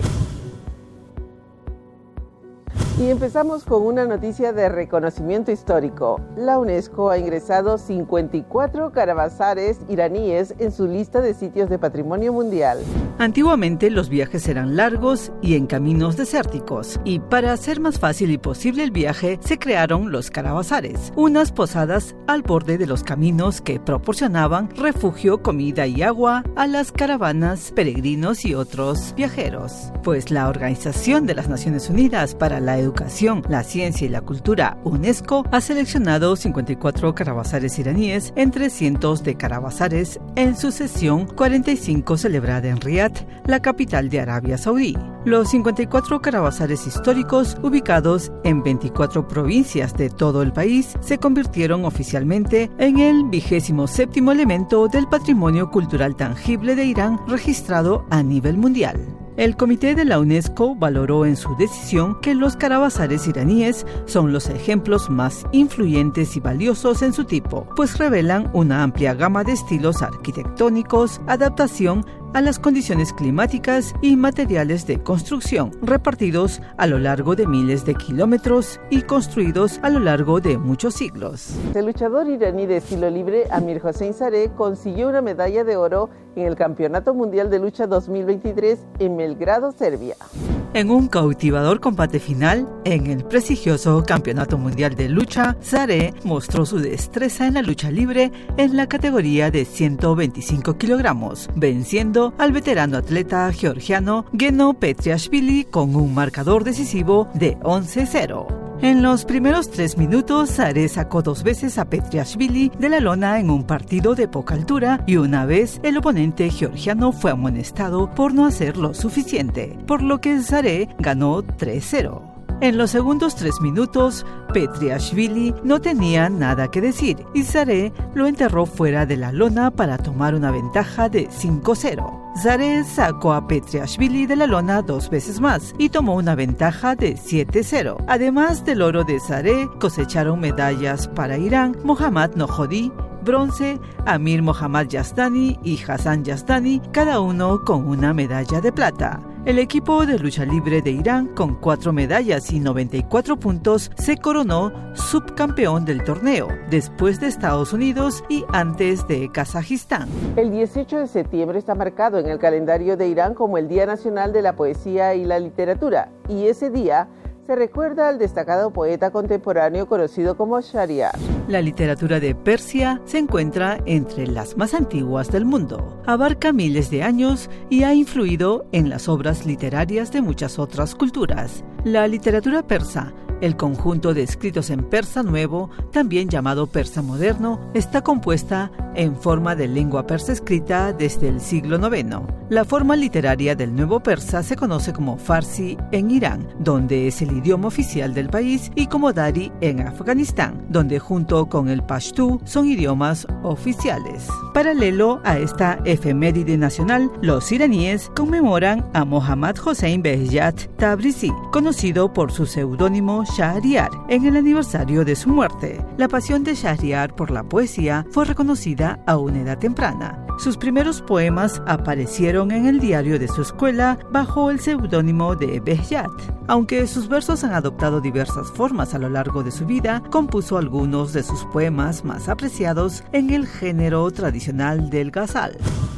Y empezamos con una noticia de reconocimiento histórico. La UNESCO ha ingresado cincuenta y cuatro caravasares iraníes en su lista de sitios de patrimonio mundial. Antiguamente los viajes eran largos y en caminos desérticos, y para hacer más fácil y posible el viaje se crearon los caravasares, unas posadas al borde de los caminos que proporcionaban refugio, comida y agua a las caravanas, peregrinos y otros viajeros. Pues la Organización de las Naciones Unidas para la Educación, la Ciencia y la Cultura, UNESCO, ha seleccionado cincuenta y cuatro caravasares iraníes entre cientos de caravasares en su sesión cuarenta y cinco celebrada en Riad, la capital de Arabia Saudí. Los cincuenta y cuatro caravasares históricos, ubicados en veinticuatro provincias de todo el país, se convirtieron oficialmente en el vigésimo séptimo elemento del patrimonio cultural tangible de Irán registrado a nivel mundial. El comité de la UNESCO valoró en su decisión que los caravasares iraníes son los ejemplos más influyentes y valiosos en su tipo, pues revelan una amplia gama de estilos arquitectónicos, adaptación a las condiciones climáticas y materiales de construcción, repartidos a lo largo de miles de kilómetros y construidos a lo largo de muchos siglos. El luchador iraní de estilo libre, Amir Hossein Zareh, consiguió una medalla de oro en el Campeonato Mundial de Lucha dos mil veintitrés en Belgrado, Serbia. En un cautivador combate final, en el prestigioso Campeonato Mundial de Lucha, Zareh mostró su destreza en la lucha libre en la categoría de ciento veinticinco kilogramos, venciendo al veterano atleta georgiano Geno Petriashvili con un marcador decisivo de once cero. En los primeros tres minutos, Zaré sacó dos veces a Petriashvili de la lona en un partido de poca altura y una vez el oponente georgiano fue amonestado por no hacer lo suficiente, por lo que Zaré ganó tres cero. En los segundos tres minutos, Petriashvili no tenía nada que decir y Zaré lo enterró fuera de la lona para tomar una ventaja de cinco cero. Zaré sacó a Petriashvili de la lona dos veces más y tomó una ventaja de siete cero. Además del oro de Zaré, cosecharon medallas para Irán, Mohammad Nohodi, bronce, Amir Mohammad Yazdani y Hassan Yazdani, cada uno con una medalla de plata. El equipo de lucha libre de Irán, con cuatro medallas y noventa y cuatro puntos, se coronó subcampeón del torneo, después de Estados Unidos y antes de Kazajistán. El dieciocho de septiembre está marcado en el calendario de Irán como el Día Nacional de la Poesía y la Literatura, y ese día se recuerda al destacado poeta contemporáneo conocido como Shahriar. La literatura de Persia se encuentra entre las más antiguas del mundo. Abarca miles de años y ha influido en las obras literarias de muchas otras culturas. La literatura persa, el conjunto de escritos en persa nuevo, también llamado persa moderno, está compuesta en forma de lengua persa escrita desde el siglo noveno. La forma literaria del nuevo persa se conoce como Farsi en Irán, donde es el idioma oficial del país, y como Dari en Afganistán, donde junto con el Pashtú son idiomas oficiales. Paralelo a esta efeméride nacional, los iraníes conmemoran a Mohammad Hossein Behjat Tabrizi, conocido por su seudónimo Shahriar, en el aniversario de su muerte. La pasión de Shahriar por la poesía fue reconocida a una edad temprana. Sus primeros poemas aparecieron en el diario de su escuela bajo el seudónimo de Behjat. Aunque sus versos han adoptado diversas formas a lo largo de su vida, compuso algunos de sus poemas más apreciados en el género tradicional del ghazal.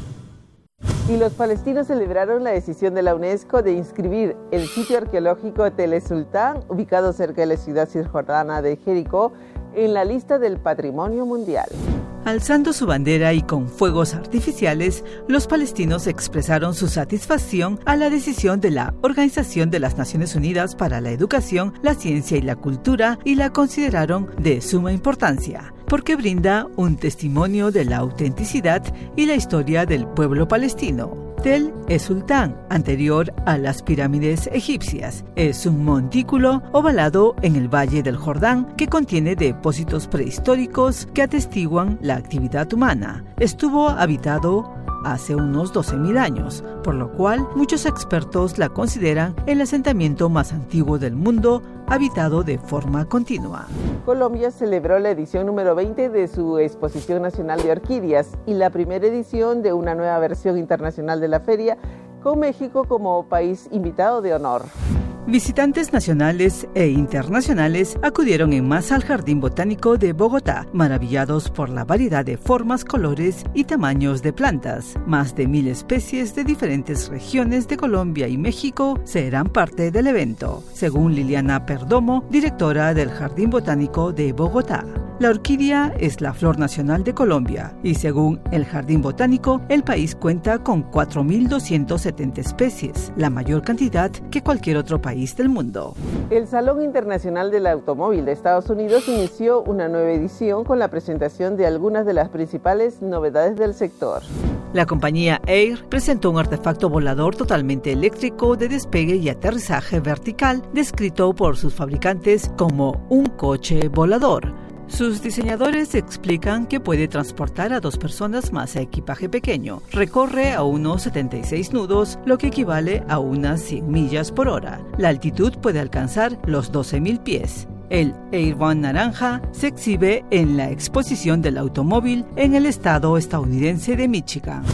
Y los palestinos celebraron la decisión de la UNESCO de inscribir el sitio arqueológico Tel Sultán, ubicado cerca de la ciudad cisjordana de Jericó, en la lista del Patrimonio Mundial. Alzando su bandera y con fuegos artificiales, los palestinos expresaron su satisfacción a la decisión de la Organización de las Naciones Unidas para la Educación, la Ciencia y la Cultura, y la consideraron de suma importancia, porque brinda un testimonio de la autenticidad y la historia del pueblo palestino. Tel Sultán, anterior a las pirámides egipcias, es un montículo ovalado en el Valle del Jordán que contiene depósitos prehistóricos que atestiguan la actividad humana. Estuvo habitado hace unos doce mil años, por lo cual muchos expertos la consideran el asentamiento más antiguo del mundo, habitado de forma continua. Colombia celebró la edición número veinte de su Exposición Nacional de Orquídeas y la primera edición de una nueva versión internacional de la feria, con México como país invitado de honor. Visitantes nacionales e internacionales acudieron en masa al Jardín Botánico de Bogotá, maravillados por la variedad de formas, colores y tamaños de plantas. Más de mil especies de diferentes regiones de Colombia y México serán parte del evento, según Liliana Perdomo, directora del Jardín Botánico de Bogotá. La orquídea es la flor nacional de Colombia y, según el Jardín Botánico, el país cuenta con cuatro mil doscientas setenta especies, la mayor cantidad que cualquier otro país del mundo. El Salón Internacional del Automóvil de Estados Unidos inició una nueva edición con la presentación de algunas de las principales novedades del sector. La compañía Air presentó un artefacto volador totalmente eléctrico de despegue y aterrizaje vertical, descrito por sus fabricantes como un coche volador. Sus diseñadores explican que puede transportar a dos personas más a equipaje pequeño. Recorre a unos setenta y seis nudos, lo que equivale a unas cien millas por hora. La altitud puede alcanzar los doce mil pies. El Air One naranja se exhibe en la exposición del automóvil en el estado estadounidense de Michigan.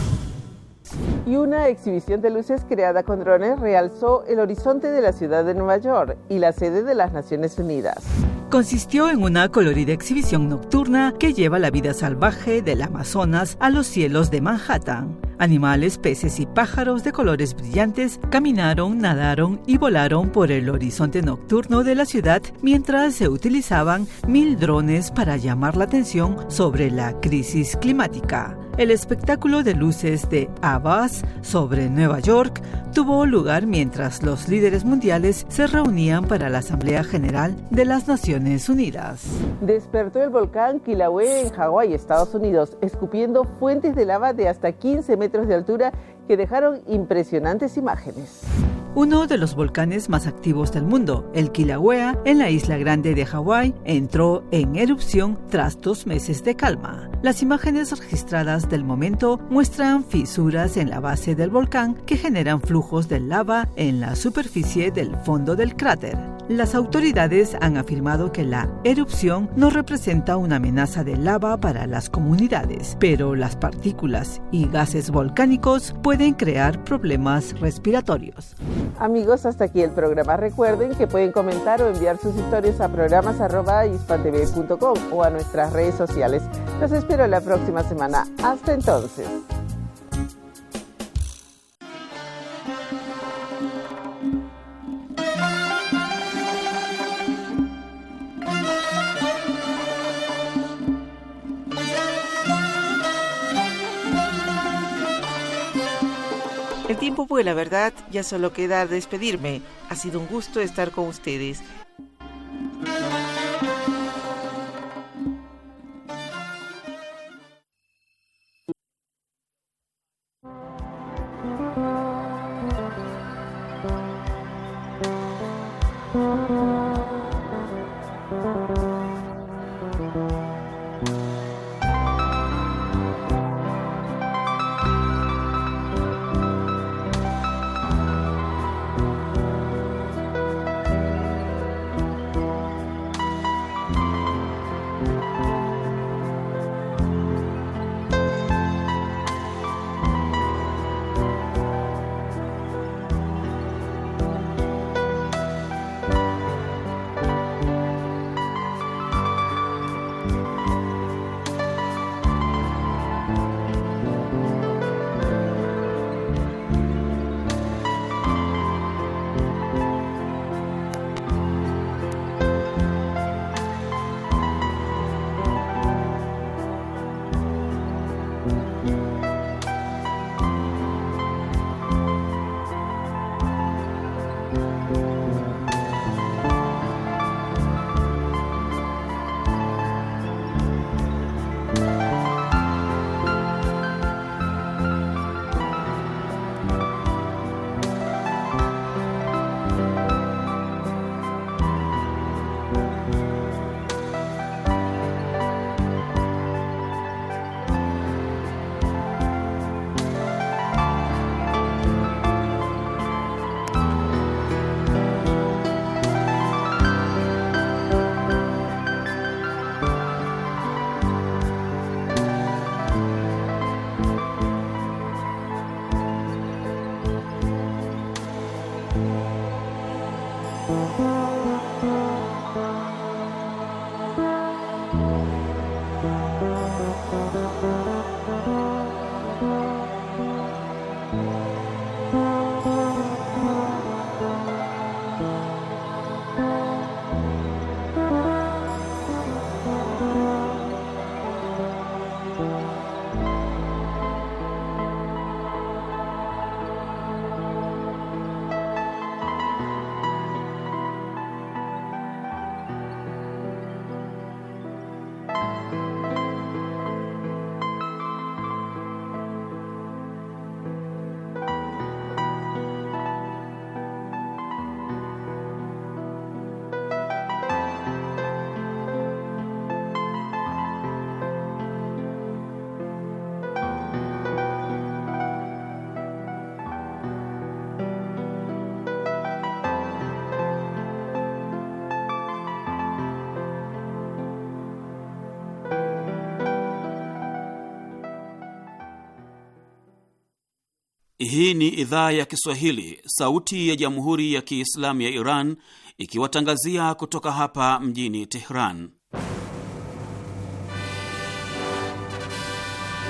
Y una exhibición de luces creada con drones realzó el horizonte de la ciudad de Nueva York y la sede de las Naciones Unidas. Consistió en una colorida exhibición nocturna que lleva la vida salvaje del Amazonas a los cielos de Manhattan. Animales, peces y pájaros de colores brillantes caminaron, nadaron y volaron por el horizonte nocturno de la ciudad mientras se utilizaban mil drones para llamar la atención sobre la crisis climática. El espectáculo de luces de Abbas sobre Nueva York tuvo lugar mientras los líderes mundiales se reunían para la Asamblea General de las Naciones Unidas. Despertó el volcán Kilauea en Hawái, Estados Unidos, escupiendo fuentes de lava de hasta quince metros de altura que dejaron impresionantes imágenes. Uno de los volcanes más activos del mundo, el Kilauea, en la isla grande de Hawái, entró en erupción tras dos meses de calma. Las imágenes registradas del momento muestran fisuras en la base del volcán que generan flujos de lava en la superficie del fondo del cráter. Las autoridades han afirmado que la erupción no representa una amenaza de lava para las comunidades, pero las partículas y gases volcánicos pueden crear problemas respiratorios. Amigos, hasta aquí el programa. Recuerden que pueden comentar o enviar sus historias a programas arroba hispantv punto com o a nuestras redes sociales. Los espero la próxima semana. Hasta entonces. El tiempo fue, la verdad, ya solo queda despedirme. Ha sido un gusto estar con ustedes. Hii ni idhaa ya Kiswahili, sauti ya Jamhuri ya Kiislamu ya Iran, ikiwatangazia kutoka hapa mjini Tehran.